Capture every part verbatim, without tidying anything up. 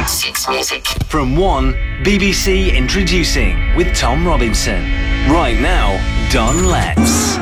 Six Music. From One, B B C Introducing with Tom Robinson. Right now, Don Letts.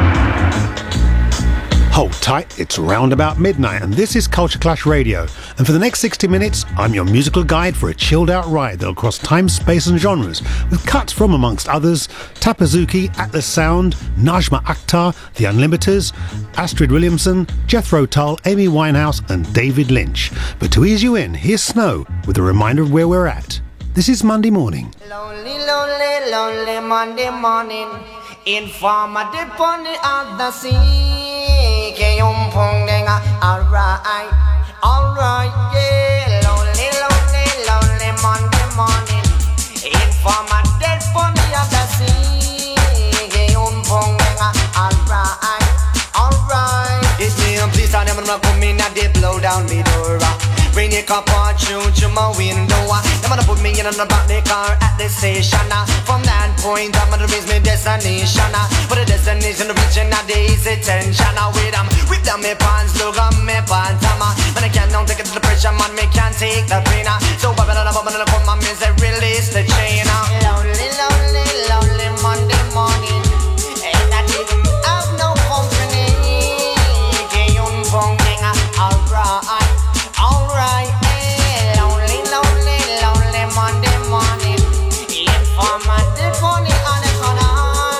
Hold tight, it's round about midnight and this is Culture Clash Radio. And for the next sixty minutes, I'm your musical guide for a chilled out ride that'll cross time, space and genres with cuts from, amongst others, Tapazuki, Atlas Sound, Najma Akhtar, The Unlimiters, Astrid Williamson, Jethro Tull, Amy Winehouse and David Lynch. But to ease you in, here's Snow with a reminder of where we're at. This is Monday morning. Lonely, lonely, lonely Monday morning. Informer dip on the other sea. Alright, alright, yeah. Lonely, lonely, lonely Monday morning. Informer dead on the other sea. Alright, alright. It's me and please, I never know come in and they blow down me door. Bring your cup on through to my window. They're gonna put me in the back of the car at the station. From that point, I'm gonna reach my destination. But the destination, the reaching at the easy tension. With them, whip down my pants, look on my pants. But I can't don't take it to the pressure, man, me can't take the pain. So Babylon, Babylon, come on, me say release the chain. Lonely, lonely, lonely Monday morning. And I didn't have no company. Alright. Alright, eh, lonely, lonely, lonely Monday morning. Informer did funny on the corner.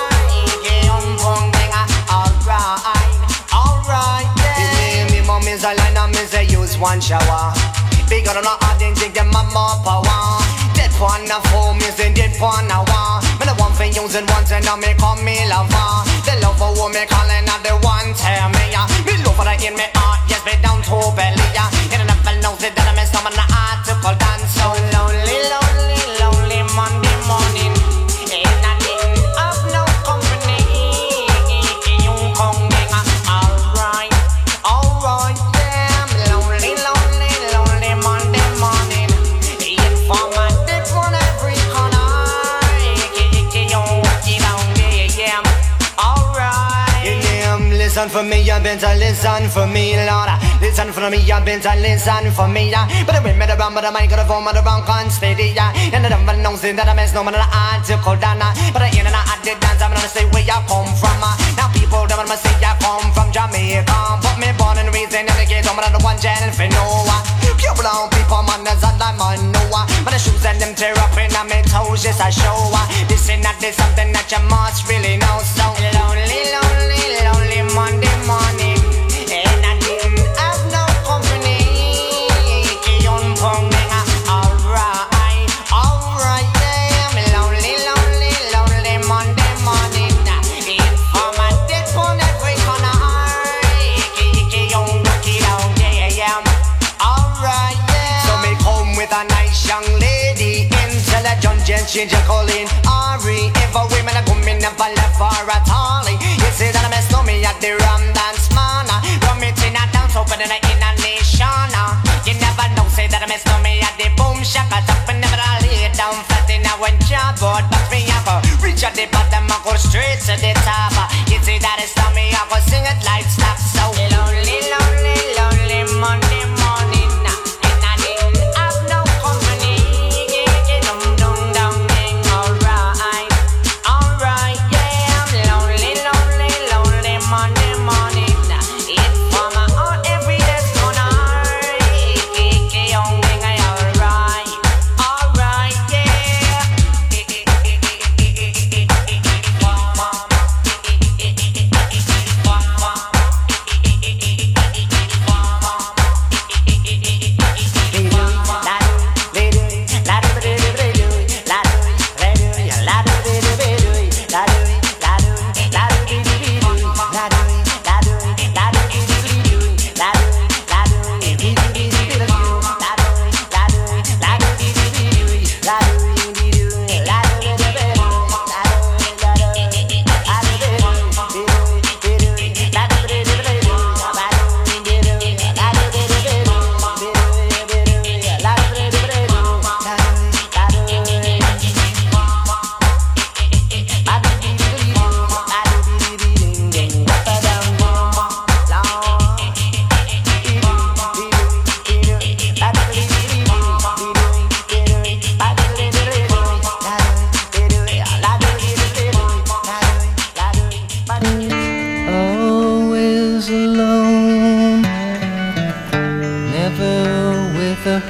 Alright, alright, yeah. Me, me, mom is a line and me say use one shower. Bigger than a hard and take them more power. Dead one a fool, me say dead one a war. Me the one for using once and now me call me lover. The lover who me calling at the one tell me. Me love for the in me heart, yes, me down to belly. And I never know that I miss some of the article dance. So lonely, lonely, lonely Monday morning. And I didn't have no company. You coming, alright, alright, yeah. Lonely, lonely, lonely Monday morning. Informer did one every corner. Yeah, alright. Yeah, listen for me, you better listen for me, Lord. Listen for me, you better listen for me. But I went around, but I might got a phone, but around constantly. And I don't know that I miss no man, I article done. But I ain't an I did dance, I'm gonna say where you come from. Now people don't wanna say you come from Jamaica. But me born and raised in the gate, I'm the one channel for Noah. Pure brown people, man, that's all I'm on Noah. But the shoes and them tear up in my toes, just a show. This is not this something that you must really know. So lonely, lonely, lonely Monday morning. And I didn't have no company. Alright, alright, yeah. I'm lonely, lonely, lonely Monday morning. Informer dead on every corner. Alright, yeah. So me come with a nice young lady. Intelligent, change your calling Ari. If a women are coming, never left for a tally. You say that I mess to me at the Ram Dance Man. Rum it in a dance, open in a in a nation. You never know, say that I mess to me at the Boom Shaka Top. And never I lay down flat in a one job. But me up, reach at the bottom, I go straight to the top. You say that it's to me, I go sing it like stop. So lonely, lonely, lonely Monday morning. And I didn't have no company. Alright, alright, yeah. I'm lonely, lonely, lonely Monday morning. Informer on every desk corner. Alright, alright, yeah. with a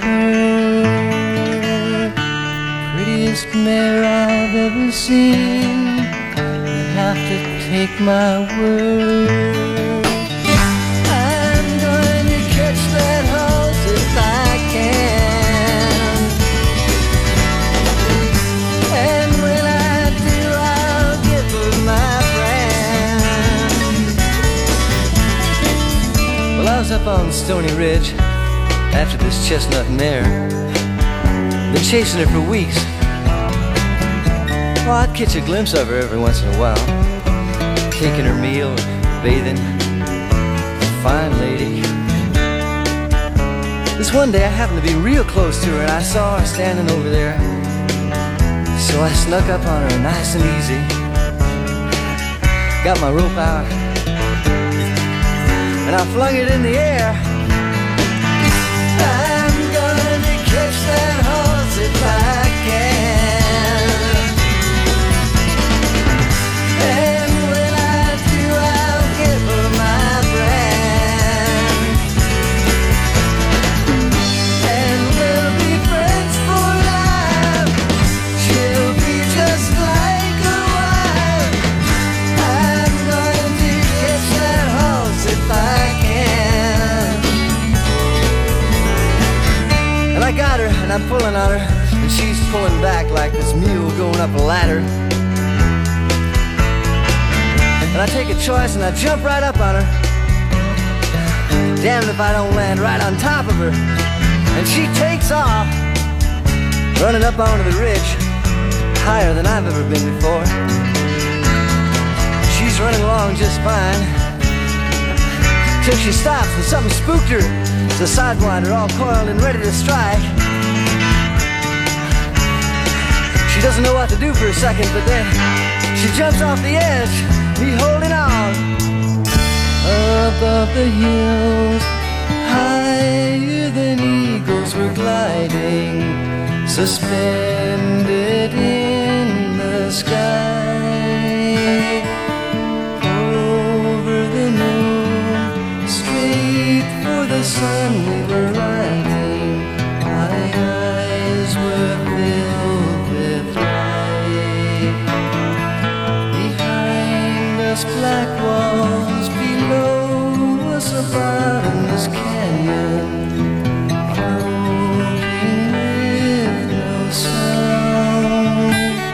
her, prettiest mare I've ever seen. You have to take my word. I'm going to catch that horse if I can, and when I do, I'll give her my brand. Well, I was up on Stony Ridge after this chestnut mare. Been chasing her for weeks. Well, I'd catch a glimpse of her every once in a while, taking her meal, bathing. Fine lady. This one day I happened to be real close to her, and I saw her standing over there. So I snuck up on her nice and easy, got my rope out, and I flung it in the air. I'm gonna catch that horse if I can, and when I do, I'll give her my brand, and we'll be friends for life. She'll be just like a wife. I'm going to catch that horse if I can. And I got her, and I'm pulling on her, and she's pulling back like this mule going up a ladder. And I take a choice and I jump right up on her. Damned if I don't land right on top of her. And she takes off, running up onto the ridge, higher than I've ever been before. She's running along just fine, till she stops and something spooked her. It's a sidewinder all coiled and ready to strike. She doesn't know what to do for a second, but then she jumps off the edge, me holding on. Above the hills, higher than eagles were gliding, suspended in the sky. Over the moon, straight for the sun we were riding. My eyes were filled with light. Behind us, black walls, below us, a bottomless canyon, floating with no sound.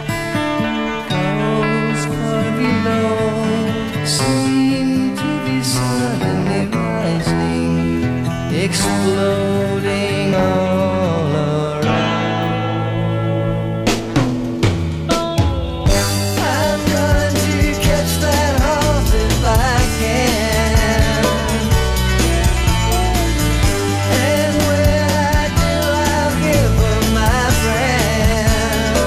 Clouds far below seemed to be suddenly rising, exploding all around. I'm going to catch that horse if I can, and when I do, I'll give her my brand,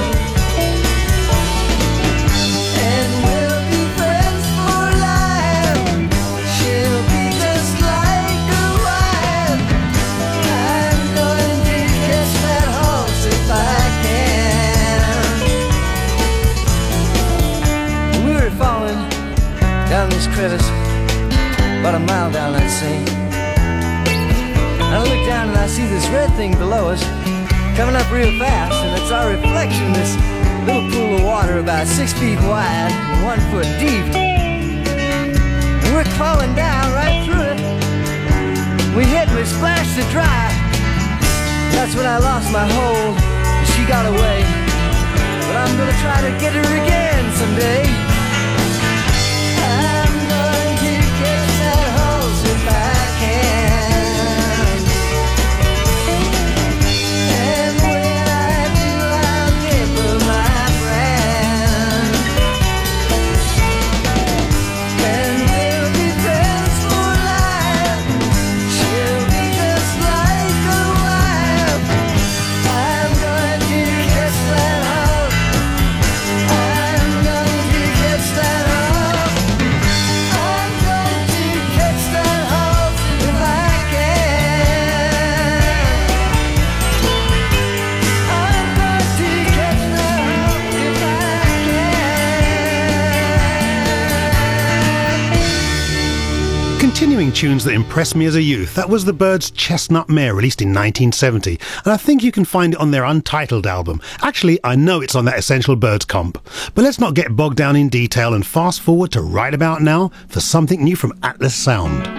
and we'll be friends for life. She'll be just like a wife. I'm going to catch that horse if I can. We were falling down this crevice, about a mile down, I'd say. And I look down and I see this red thing below us, coming up real fast, and it's our reflection, this little pool of water about six feet wide and one foot deep. And we're falling down right through it. We hit and we splashed it dry. That's when I lost my hold, and she got away. But I'm gonna try to get her again someday. I'm going to catch that horse if I can, and when I do, I'll give her my brand, and we'll be friends for life. She'll be just like a wife. I'm going to catch that horse. I'm going to catch tunes that impressed me as a youth. That was the Byrds' Chestnut Mare, released in nineteen seventy, and I think you can find it on their Untitled album. Actually, I know it's on that Essential Byrds comp. But let's not get bogged down in detail and fast forward to right about now for something new from Atlas Sound.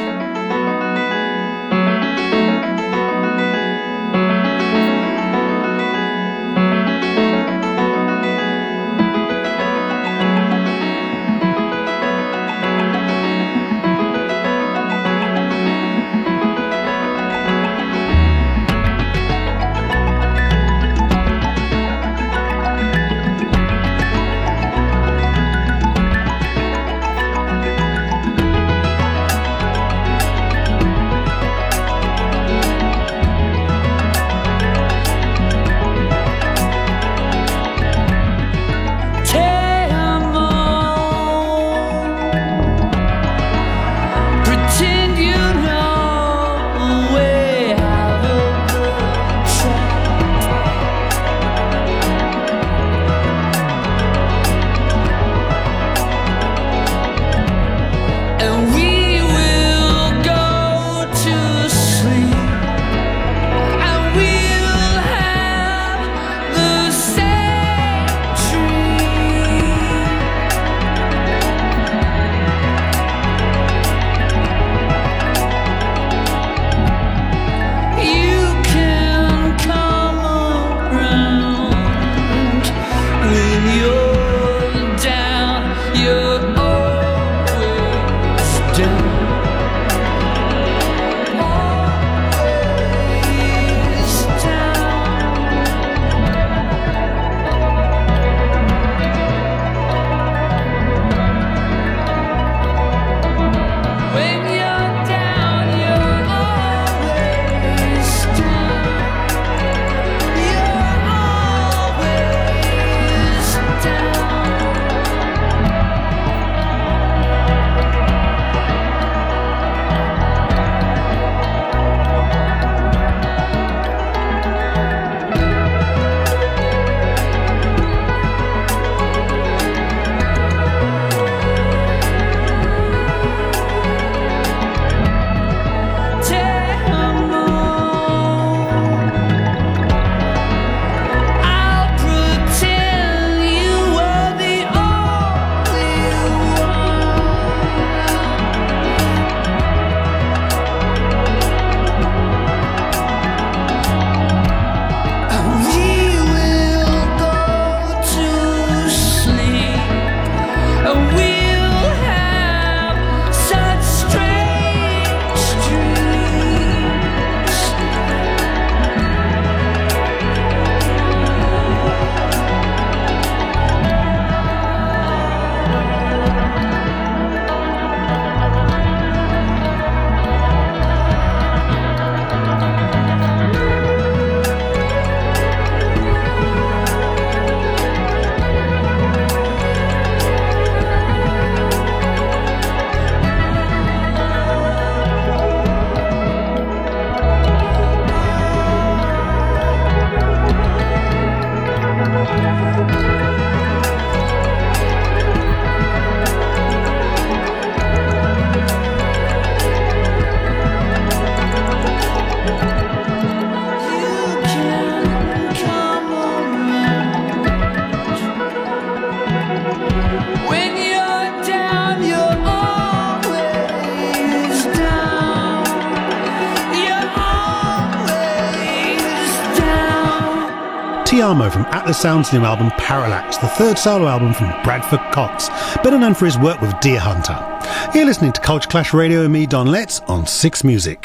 Ti Amo from Atlas Sound's new album Parallax, the third solo album from Bradford Cox, better known for his work with Deer Hunter. You're listening to Culture Clash Radio and me, Don Letts, on Six Music.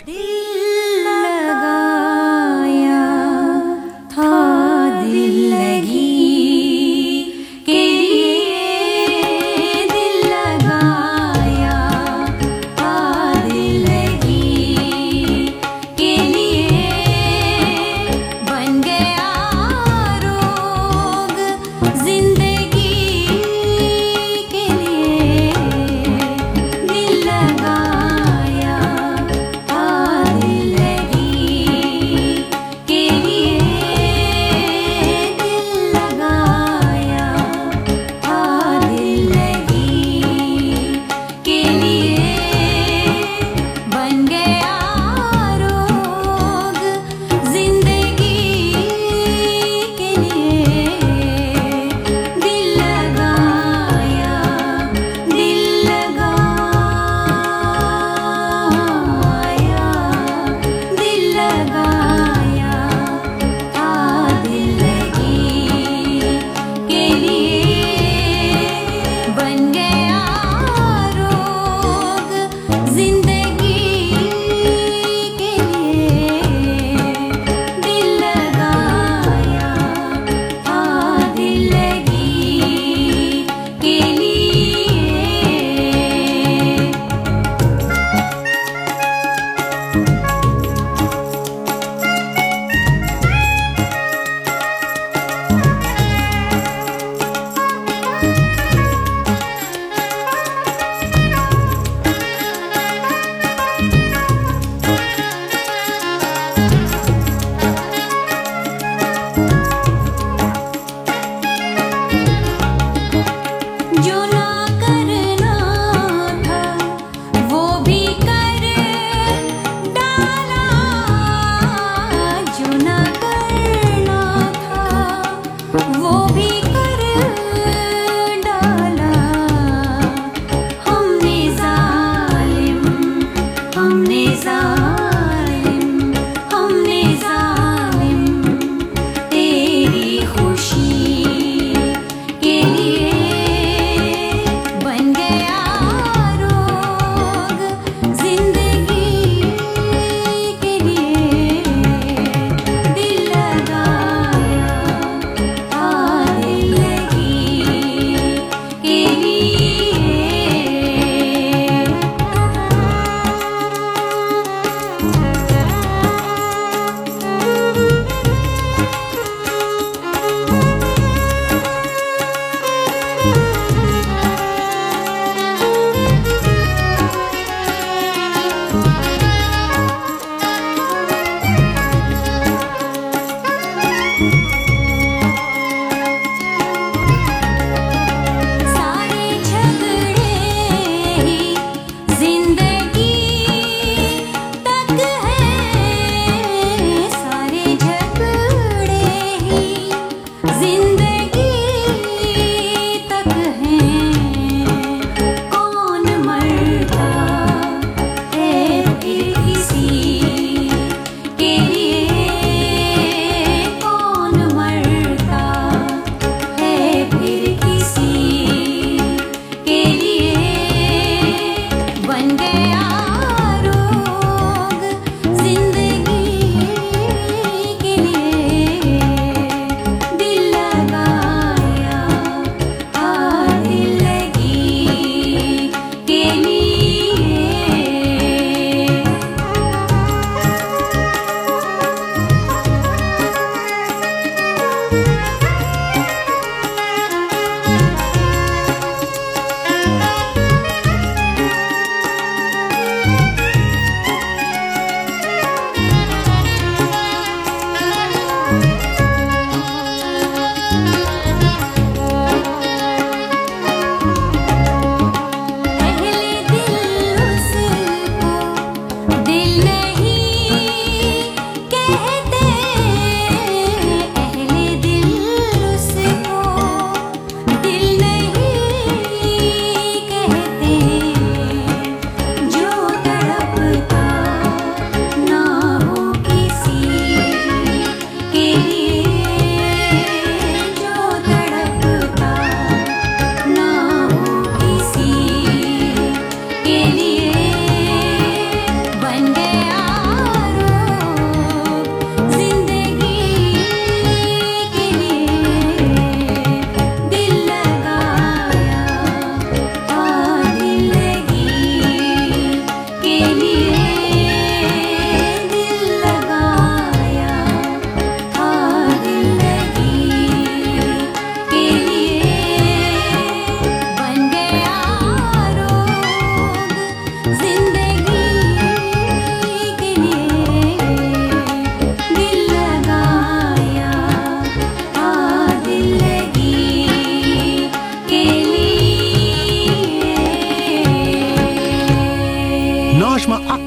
Ah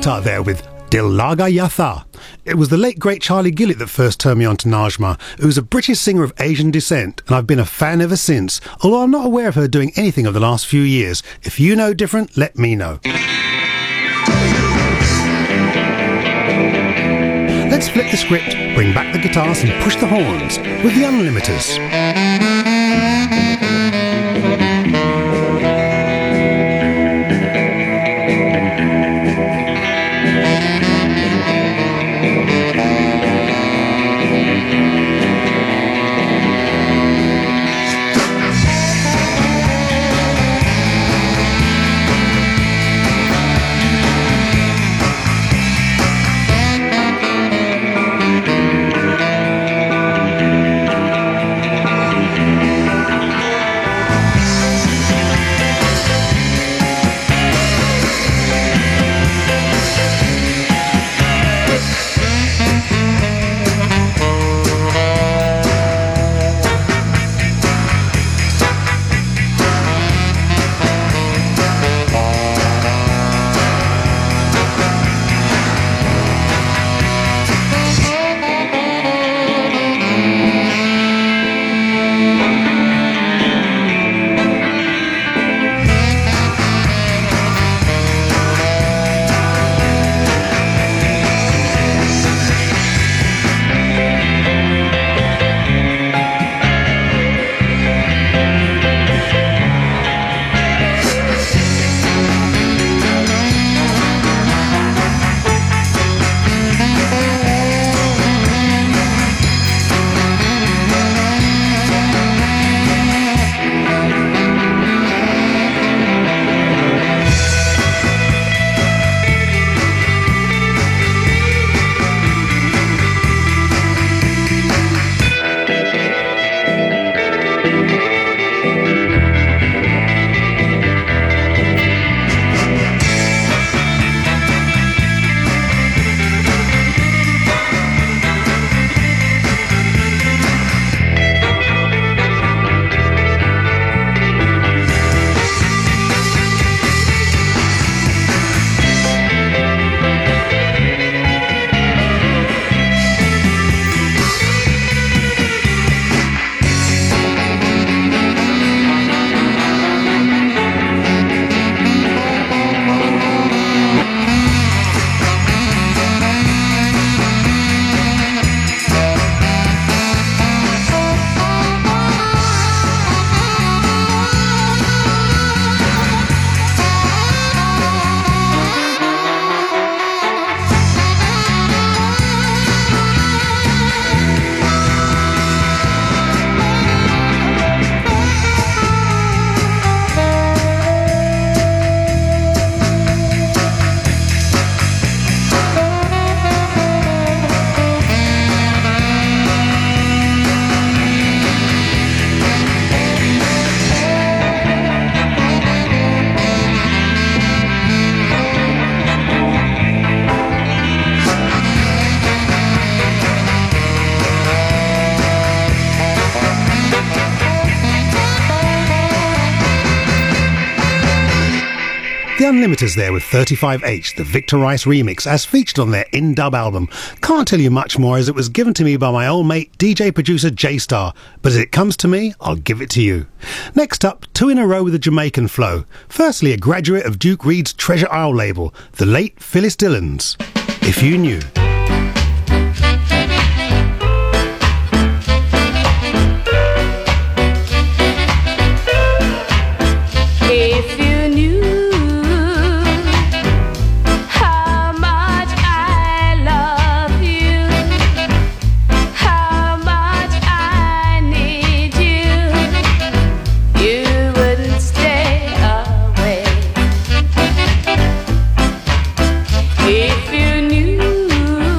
Jayastar there with Dil Laga Yatha. It was the late great Charlie Gillett that first turned me on to Najma, who's a British singer of Asian descent, and I've been a fan ever since, although I'm not aware of her doing anything over the last few years. If you know different, let me know. Let's flip the script, bring back the guitars and push the horns with the Unlimiters. The Unlimiters there with thirty-five H, the Victor Rice remix, as featured on their in-dub album. Can't tell you much more as it was given to me by my old mate, D J producer J-Star, but as it comes to me, I'll give it to you. Next up, two in a row with a Jamaican flow. Firstly, a graduate of Duke Reid's Treasure Isle label, the late Phyllis Dillons. If You Knew. If you knew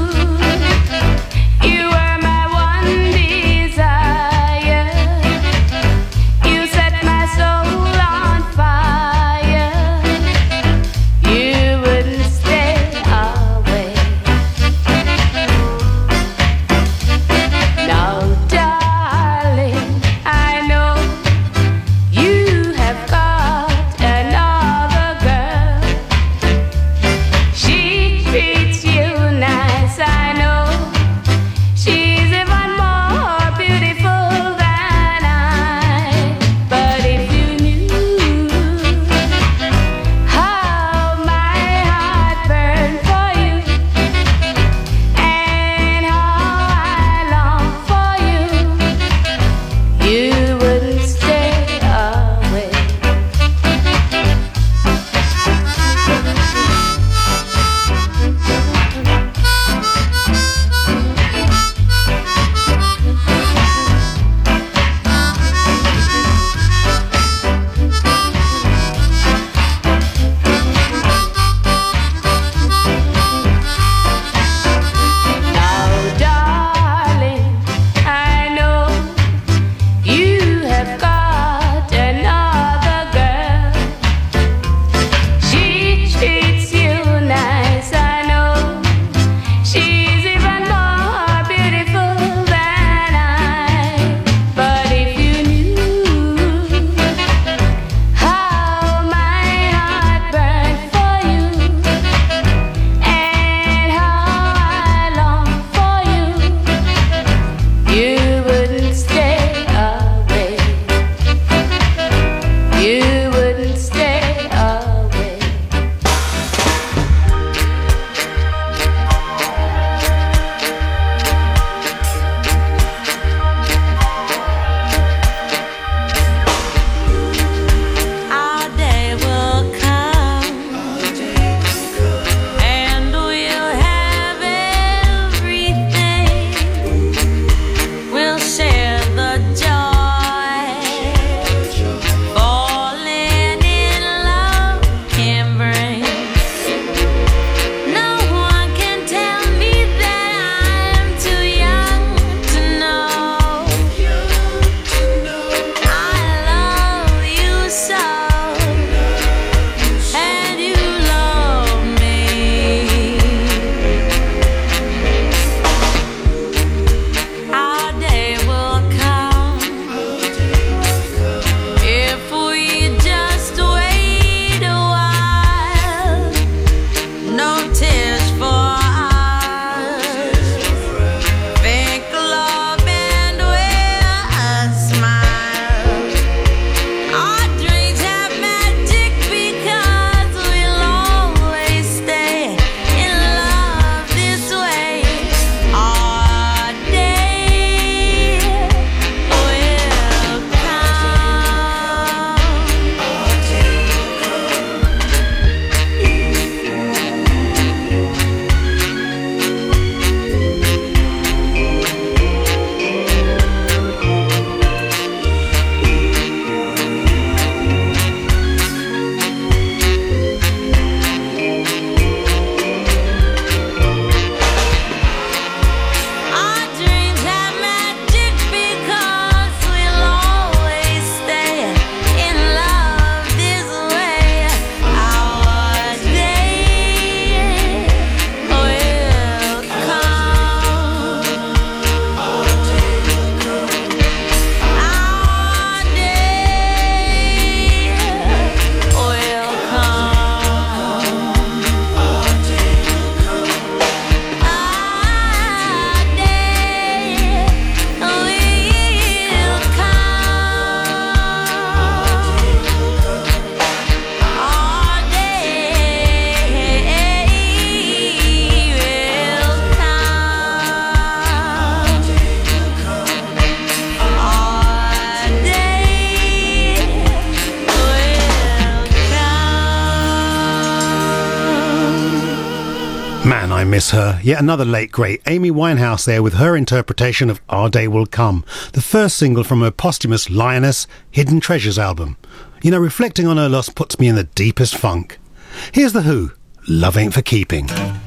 miss her. Yet another late great, Amy Winehouse there with her interpretation of Our Day Will Come, the first single from her posthumous Lioness Hidden Treasures album. You know, reflecting on her loss puts me in the deepest funk. Here's The Who, Love Ain't For Keeping.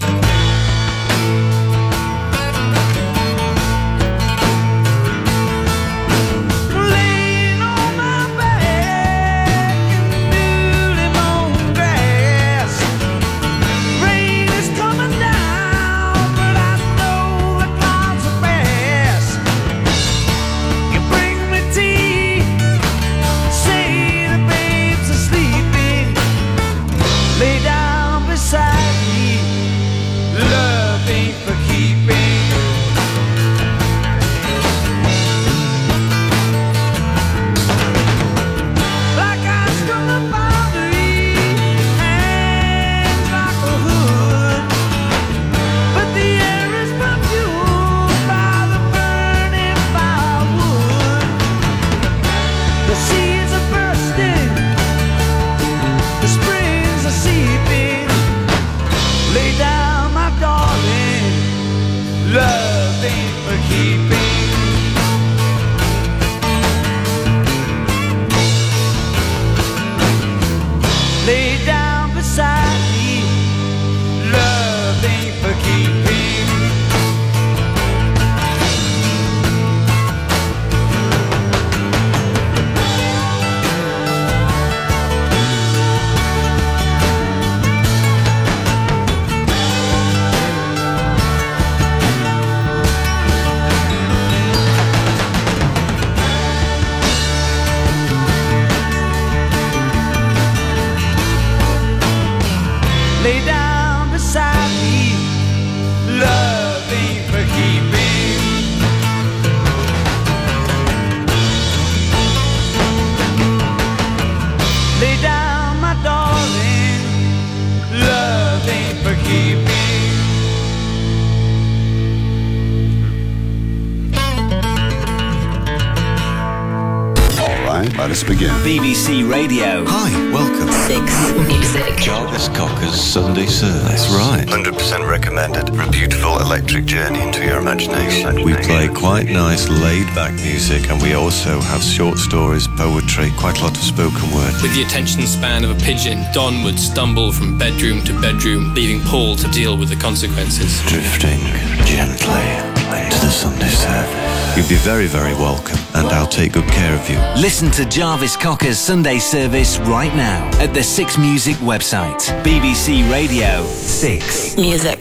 Let us begin. B B C Radio. Hi, welcome. Six Music. Jarvis Cocker's Sunday Service. That's right. one hundred percent recommended for a beautiful electric journey into your imagination. We play quite nice laid-back music, and we also have short stories, poetry, quite a lot of spoken word. With the attention span of a pigeon, Don would stumble from bedroom to bedroom, leaving Paul to deal with the consequences. Drifting gently into the Sunday service. You'd be very, very welcome, and I'll take good care of you. Listen to Jarvis Cocker's Sunday Service right now at the Six Music website. B B C Radio six Music.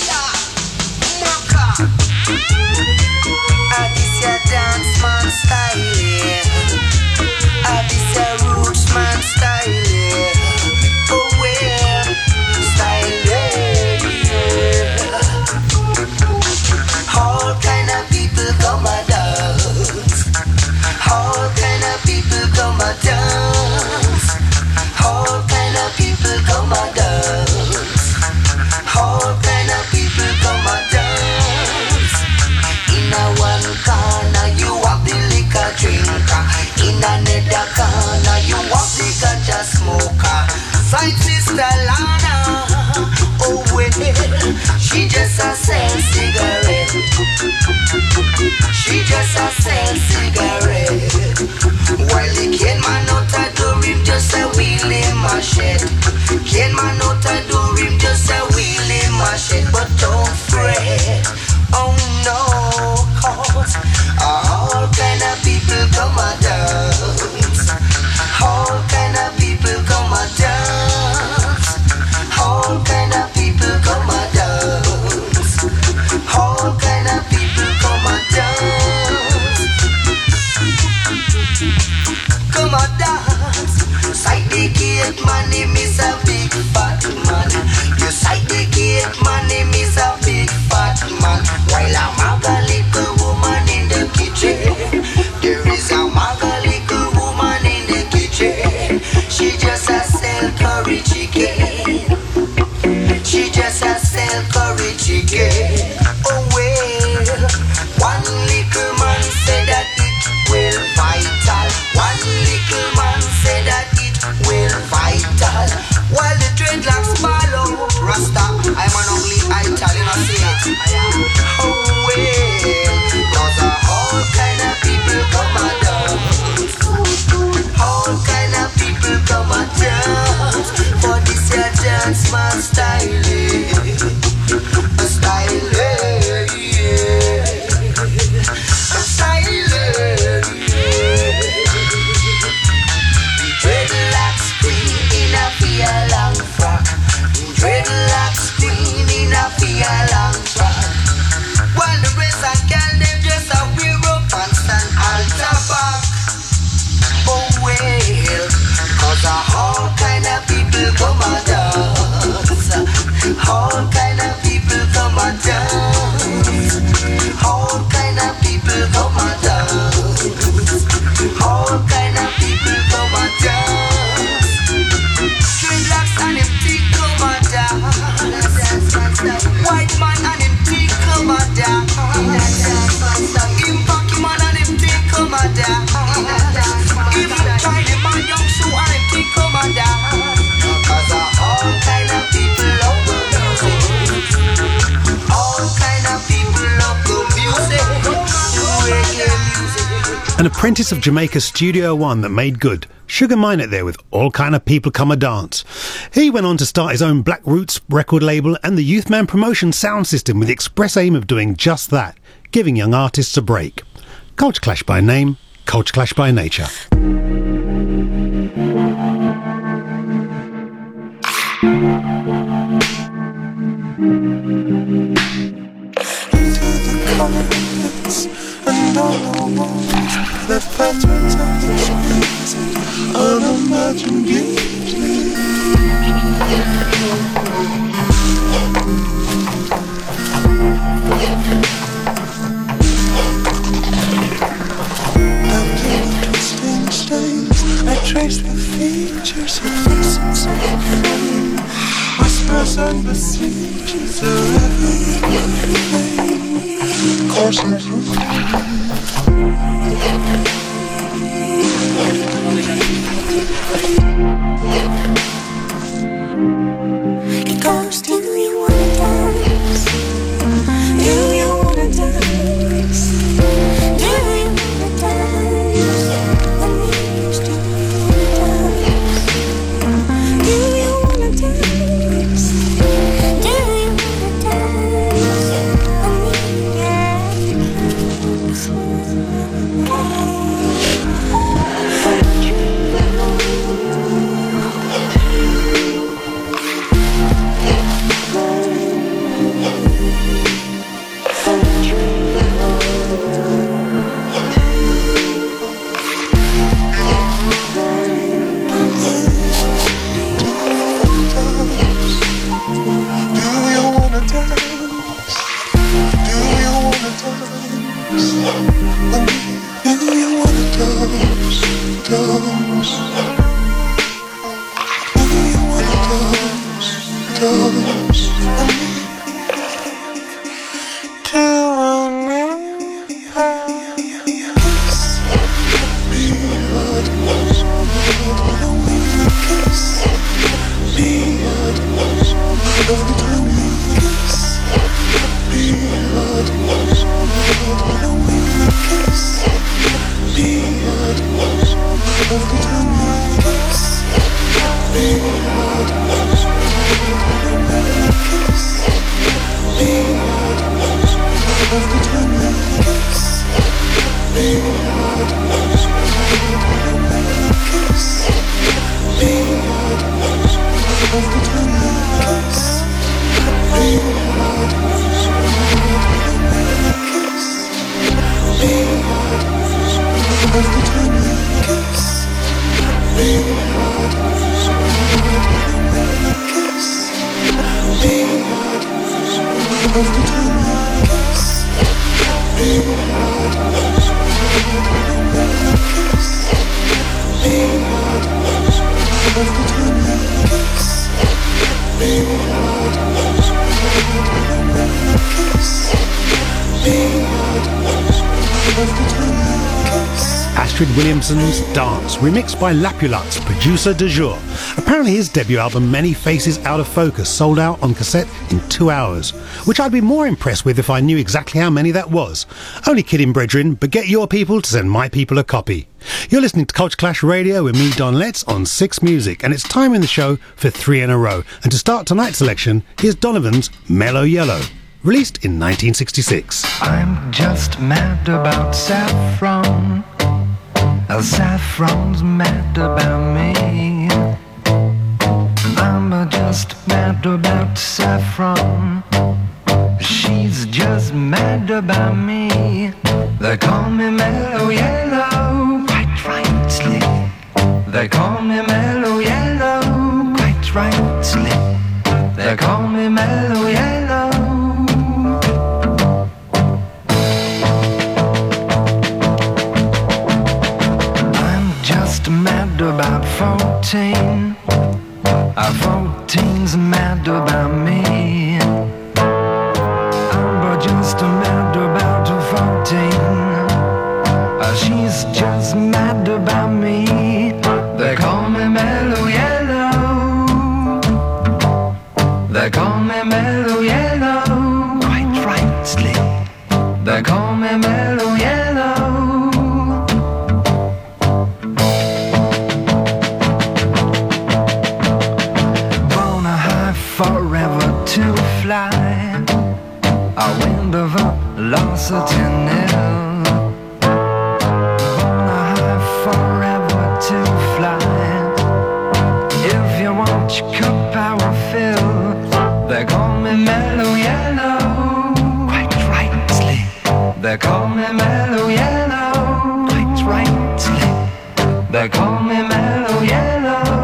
Side sister Lana, oh well, she just a sell cigarette. She just a sell cigarette. While the cane man out a door him just a wheeling machete. Cane man out a door him just a wheeling machete. But don't fret, oh no, cause all kind of people come a dance. All kind of people come a dance. All kind of people come a dance. All kind of people come a dance. Come a dance. Sight the gate, my name is a big fat man. You sight the gate, my name is a big fat man. While I'm a little woman in the kitchen, there is a maga little woman in the kitchen. She just a sell curry chicken. She just a sell curry chicken. Oh well, one little man said that it will vital. One little man An apprentice of Jamaica's Studio One that made good. Sugar Minott there with All Kind of People Come a Dance. He went on to start his own Black Roots record label and the Youthman Promotion sound system with the express aim of doing just that, giving young artists a break. Culture Clash by name, Culture Clash by nature. And all the walls, the patterns of the streets, unimagined beauty. After the twisting stains, I trace the features of faces of flame, whispers and besiegers of everything. Coursing through Cause do you wanna dance? Do you wanna dance? Do you wanna dance? Denise, do you wanna dance? Do you wanna dance? Do you wanna dance? Astrid Williamson's Dance, remixed by Lapulut's producer du jour. Apparently his debut album Many Faces Out of Focus sold out on cassette in two hours, which I'd be more impressed with if I knew exactly how many that was. Only kidding, brethren, but get your people to send my people a copy. You're listening to Culture Clash Radio with me, Don Letts, on Six Music, and it's time in the show for three in a row. And to start tonight's selection, here's Donovan's Mellow Yellow, released in nineteen sixty-six. I'm just mad about saffron. Saffron's mad about me. I'm just mad about saffron. She's just mad about me. They call me Mellow Yellow, quite rightly. They call me Mellow Yellow, quite rightly. They call me Mellow Yellow. Mad about fourteen. Uh, fourteen's mad about me. I'm just mad about fourteen. Uh, she's just mad about me. They call me Mellow Yellow. They call me Mellow Yellow, quite rightly. They call me Mellow Yellow. Mellow Yellow, quite rightly. They call me Mellow Yellow.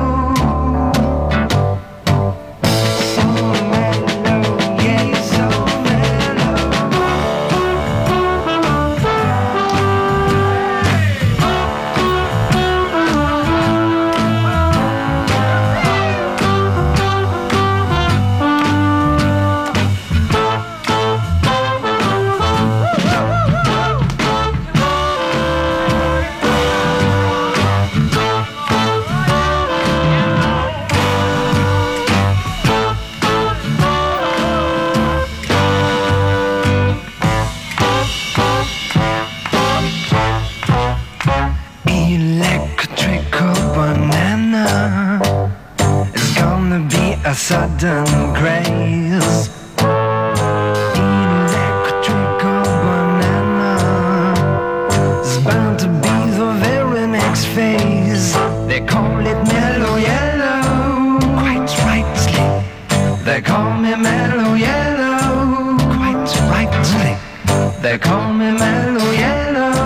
A sudden craze. Electrical banana is bound to be the very next phase. They call it Mellow Yellow, quite rightly. They call me Mellow Yellow, quite rightly. They call me Mellow Yellow.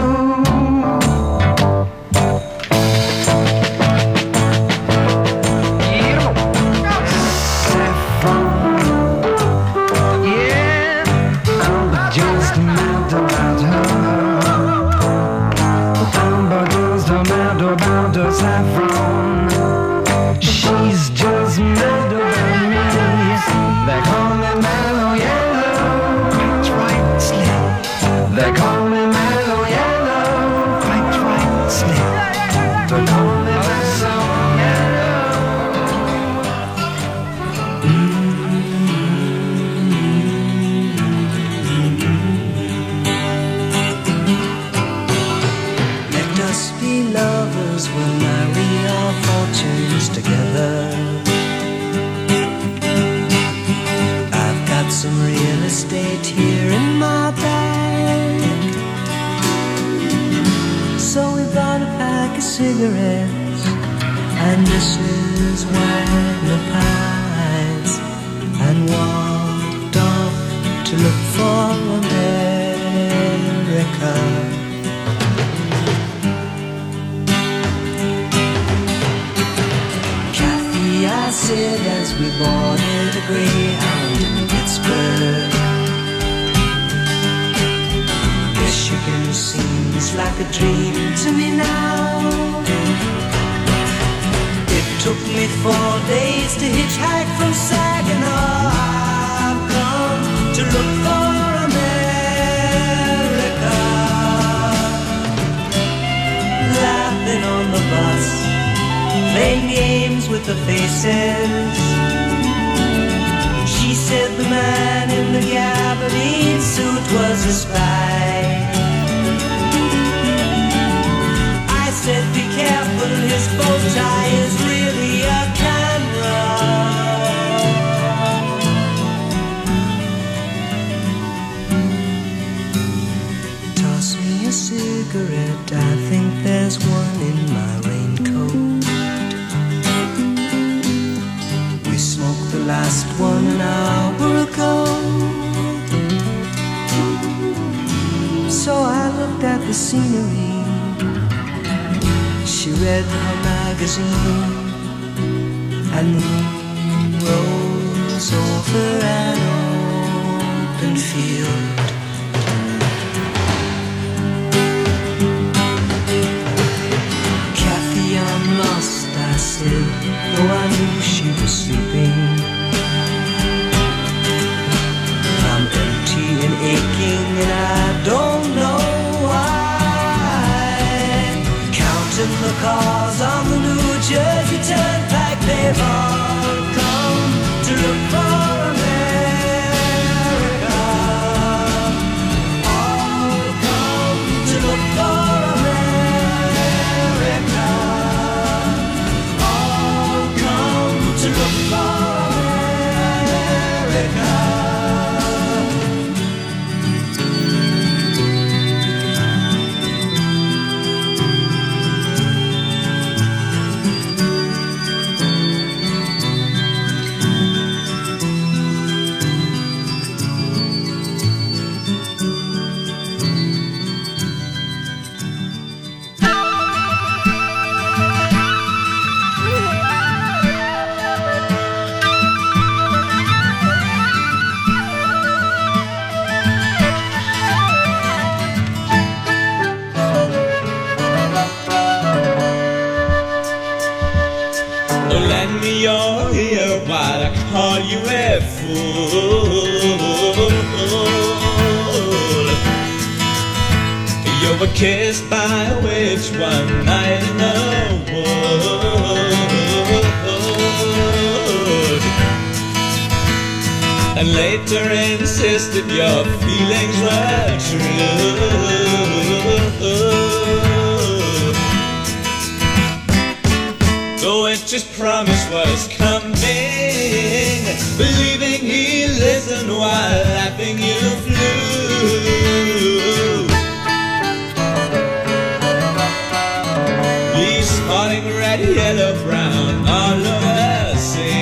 Saffron, she's just mad about me. They call me Mellow Yellow, quite rightly. They call me Mellow Yellow, quite rightly. They call me Mellow Yellow. Let us be lovers, we'll marry our fortunes together. I've got some real estate here in my bag, so we bought a pack of cigarettes and Missus Wagner pies, and walked off to look for America. I said as we boarded a Greyhound in Pittsburgh, Michigan seems like a dream to me now. It took me four days to hitchhike from Saginaw. I've come to look for America. Laughing on the bus, playing games with the faces. She said the man in the gabardine suit was a spy. I said be careful, his bow tie is really a camera. Toss me a cigarette, I think there's one in my raincoat. Smoked the last one an hour ago. So I looked at the scenery. She read her magazine, and the moon rose over an open field. Kathy, I'm lost, I said, though I knew she was sleeping. I'm empty and aching and I don't know why. Counting the cars on the New Jersey Turnpike, they've all come to look for America. your ear while I call you a fool. You were kissed by a witch one night in the wood, and later insisted your feelings were true. The witch's promise was coming, believing he listened while laughing you flew. Morning red, yellow, brown, all over the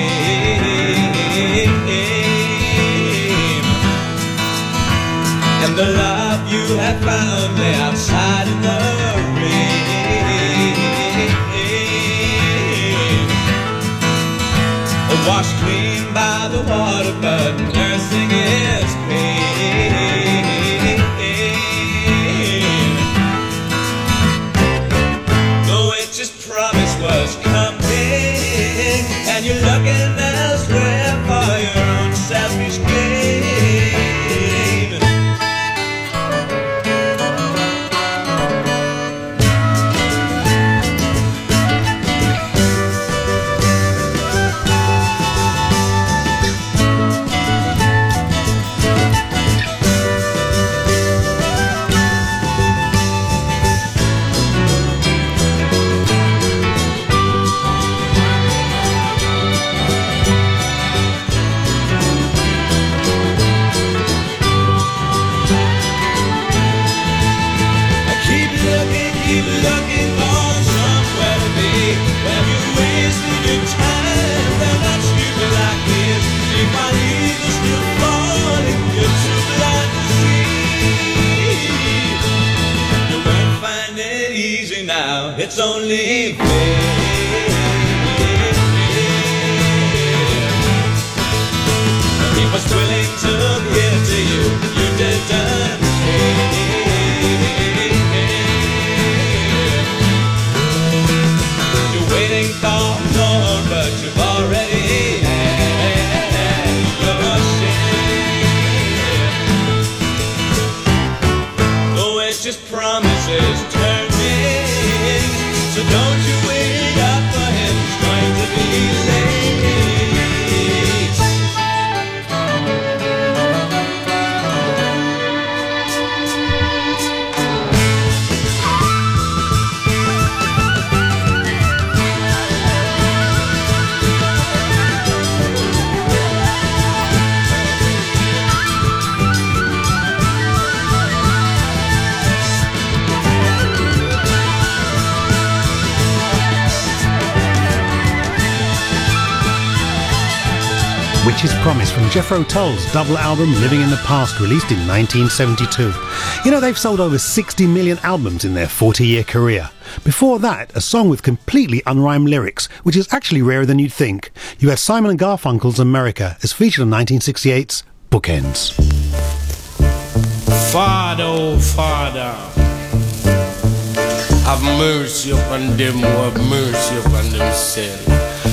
same. And the love you have found lay outside in the rain, washed clean by the water, but nursing his pain. His promise was coming, and you're looking elsewhere for your own selfish gain. It's only fair. He was willing to give to you, you didn't care. You're waiting for more, but you've already had your share. The witch's promises turn. So don't you wait up for him, he's going to be Witch's Promise from Jethro Tull's double album Living in the Past, released in nineteen seventy-two. You know, they've sold over sixty million albums in their forty-year career. Before that, a song with completely unrhymed lyrics, which is actually rarer than you'd think. You have Simon and Garfunkel's America, as featured on nineteen sixty-eight's Bookends. Father, oh Father, have mercy upon them who have mercy upon themselves.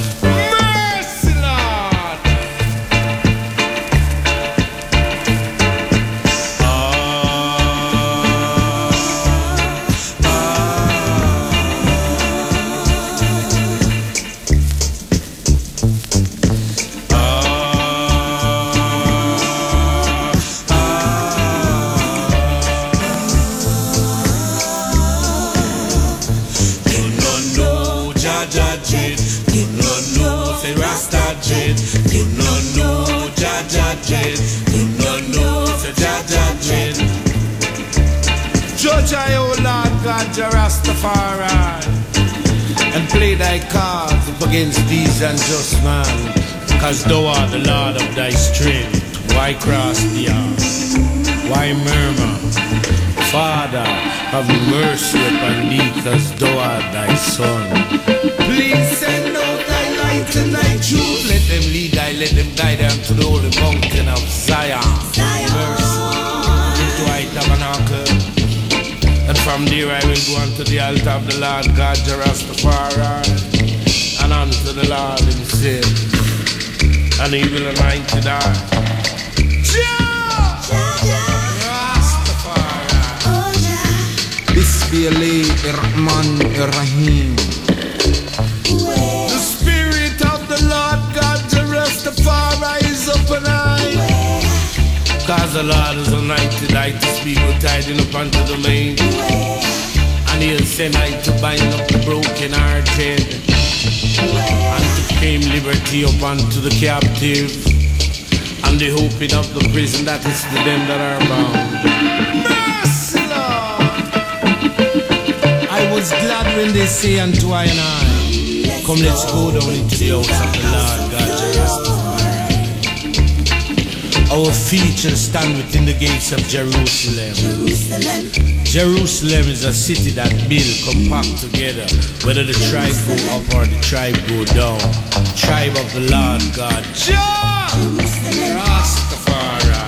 Judge I, O Lord God, Jah Rastafari, and play thy cards up against these unjust man, cause thou art the Lord of thy strength. Why cross the earth? Why murmur? Father, have mercy upon thee, cause thou art thy son. Please send out thy light and thy truth. Let them lead thy, let them guide them to the holy mountain of Zion. Zion. Mercy into thy tabernacle. And from there I will go unto the altar of the Lord God, Jah Rastafari, and unto the Lord himself, and he will anoint it I. Bismillah ar-Rahman ar-Rahim. The Spirit of the Lord God, the Rastafari is upon I. Cause the Lord is anointed I to speak with tiding up unto the lame, and he'll send I to bind up the broken hearted, and to proclaim liberty up unto the captive, and the hoping of the prison that is to them that are bound. Mercy, Lord! I was glad when they say unto I and I, come let's go down into the house of the Lord God Rastafari. Our feet shall stand within the gates of Jerusalem. Jerusalem. Jerusalem is a city that built compact together, whether the tribe go up or the tribe go down. Tribe of the Lord God, Jah Rastafari.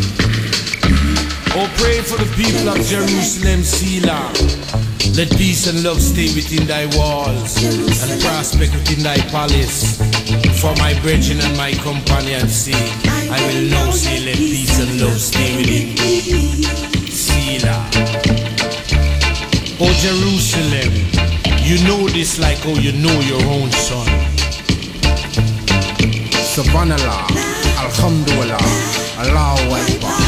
Oh, pray for the people of Jerusalem, Selah. Let peace and love stay within thy walls, and prospect within thy palace. For my brethren and my companions' sake, I will now say, let peace and love stay within thee. Selah. Oh Jerusalem, you know this like how you know your own son. Subhanallah, Alhamdulillah, Allahu Akbar.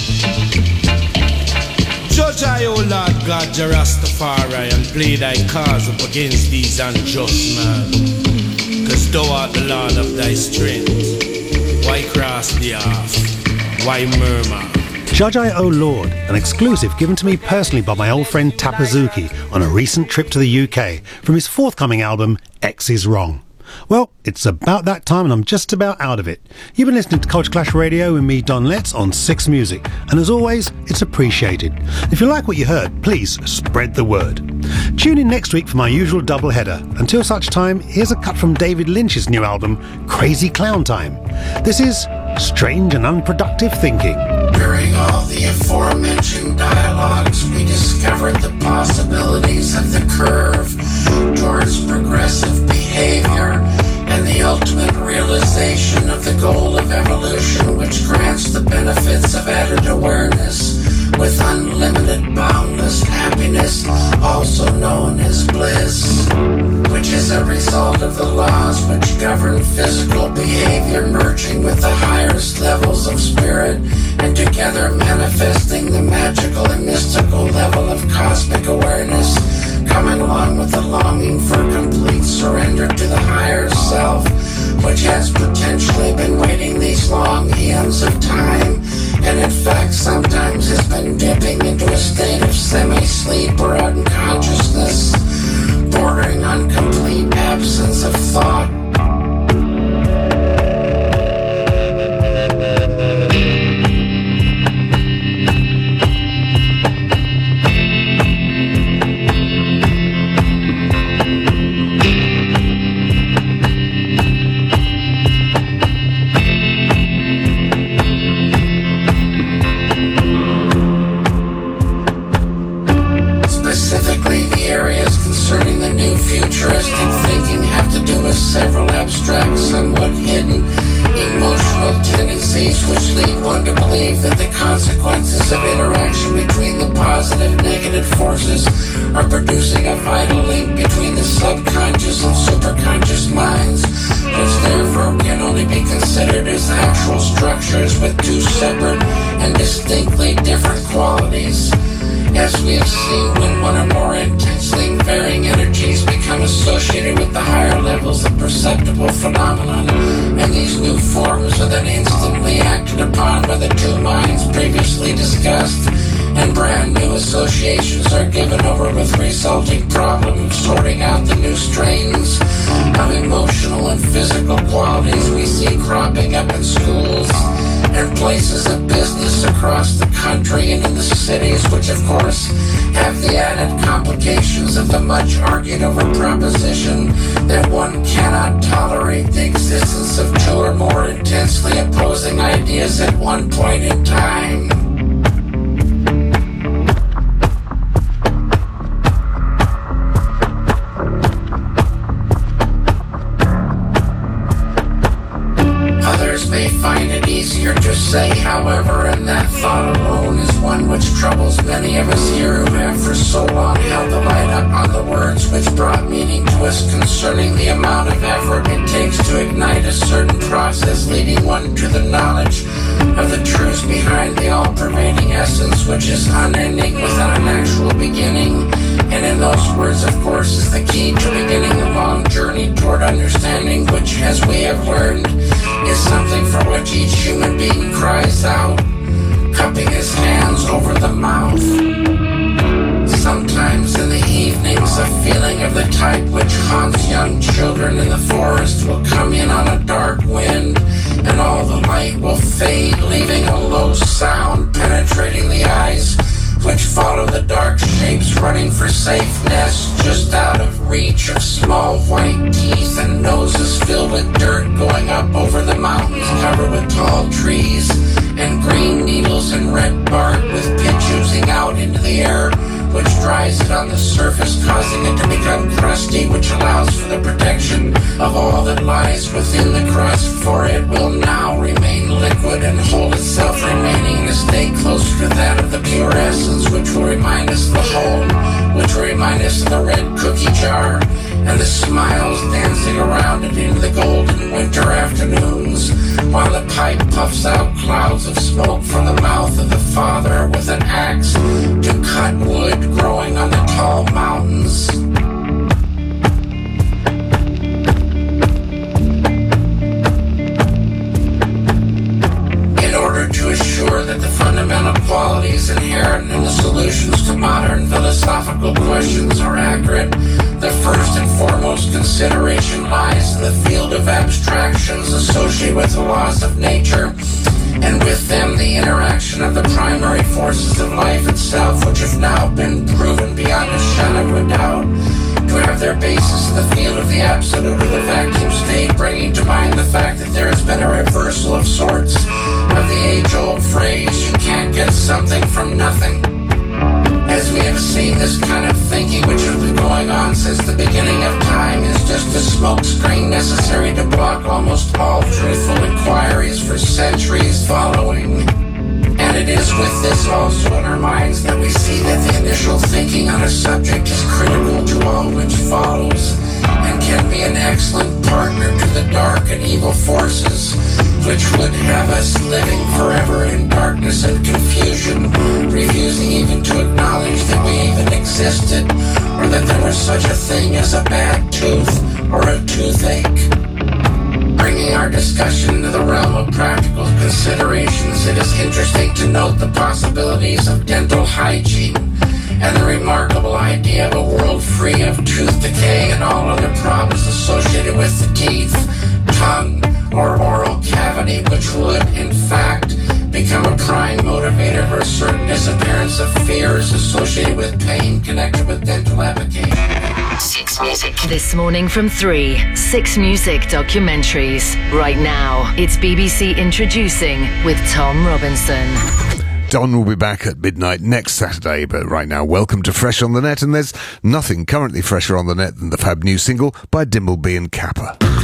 Judge I, O Lord God, Jah Rastafari, and play thy cause up against these unjust men. Cause thou art the Lord of thy strength. Why cross thee off? Why murmur? Judge I, O Lord, an exclusive given to me personally by my old friend Tapazuki on a recent trip to the U K from his forthcoming album, X Is Wrong. Well, it's about that time and I'm just about out of it. You've been listening to Culture Clash Radio with me, Don Letts, on Six Music. And as always, it's appreciated. If you like what you heard, please spread the word. Tune in next week for my usual doubleheader. Until such time, here's a cut from David Lynch's new album, Crazy Clown Time. This is Strange and Unproductive Thinking. During all the aforementioned dialogues, we discovered the possibilities of the curve towards progressive behavior and the ultimate realization of the goal of evolution, which grants the benefits of added awareness with unlimited, boundless happiness, also known as bliss, which is a result of the laws which govern physical behavior merging with the highest levels of spirit and together manifesting the magical and mystical level of cosmic awareness, coming along with the longing for complete surrender to the higher self, which has potentially been waiting these long eons of time, and in fact sometimes has been dipping into a state of semi-sleep or unconsciousness, bordering on complete absence of thought. Futuristic thinking have to do with several abstract, somewhat hidden emotional tendencies which lead one to believe that the consequences of interaction between the positive and negative forces are producing a vital link between the subconscious and superconscious minds, which therefore can only be considered as actual structures with two separate and distinctly different qualities. As we have seen, when one or more intensely varying energies become associated with the higher levels of perceptible phenomenon, and these new forms are then instantly acted upon by the two minds previously discussed, and brand new associations are given over with resulting problem of sorting out the new strains of emotional and physical qualities we see cropping up in schools and places of business across the country and in the cities, which of course have the added complications of the much argued over proposition that one cannot tolerate the existence of two or more intensely opposing ideas at one point in time. say, however, and that thought alone is one which troubles many of us here who have for so long held the light up on the words which brought meaning to us concerning the amount of effort it takes to ignite a certain process leading one to the knowledge of the truths behind the all-pervading essence which is unending without an actual beginning. And in those words, of course, is the key to beginning the long journey toward understanding, which, as we have learned, is something for which each human being cries out, cupping his hands over the mouth. Sometimes in the evenings, a feeling of the type which haunts young children in the forest will come in on a dark wind, and all the light will fade, leaving a low sound penetrating the eyes, which follow the dark shapes running for safeness just out of reach of small white teeth and noses filled with dirt going up over the mountains covered with tall trees and green needles and red bark with pitch oozing out into the air, which dries it on the surface, causing it to become crusty, which allows for the protection of all that lies within the crust, for it will now remain liquid and hold itself remaining in a state closer to that of the pure essence, which will remind us of the home, which will remind us of the red cookie jar, and the smiles dancing around it in the golden winter afternoons, while the pipe puffs out clouds of smoke from the mouth of the father with an axe to cut wood growing on the tall mountains. In order to assure that the fundamental qualities inherent in the solutions to modern philosophical questions are accurate, the first and foremost consideration lies in the field of abstractions associated with the laws of nature, and with them the interaction of the primary forces of life itself, which have now been proven beyond a shadow of a doubt to have their basis in the field of the absolute or the vacuum state, bringing to mind the fact that there has been a reversal of sorts of the age-old phrase, you can't get something from nothing. As we have seen, this kind of thinking, which has been going on since the beginning of time, is just a smokescreen necessary to block almost all truthful inquiries for centuries following. And it is with this also in our minds that we see that the initial thinking on a subject is critical to all which follows, and can be an excellent partner to the dark and evil forces which would have us living forever in darkness and confusion, refusing even to acknowledge that we even existed, or that there was such a thing as a bad tooth or a toothache. Bringing our discussion into the realm of practical considerations, it is interesting to note the possibilities of dental hygiene and the remarkable idea of a world free of tooth decay and all other problems associated with the teeth, tongue, or oral cavity, which would, in fact, become a prime motivator for a certain disappearance of fears associated with pain connected with dental application. Six Music. This morning from three, Six Music documentaries. Right now, it's B B C Introducing with Tom Robinson. Don will be back at midnight next Saturday, but right now, welcome to Fresh on the Net, and there's nothing currently fresher on the net than the fab new single by Dimbleby and Kappa.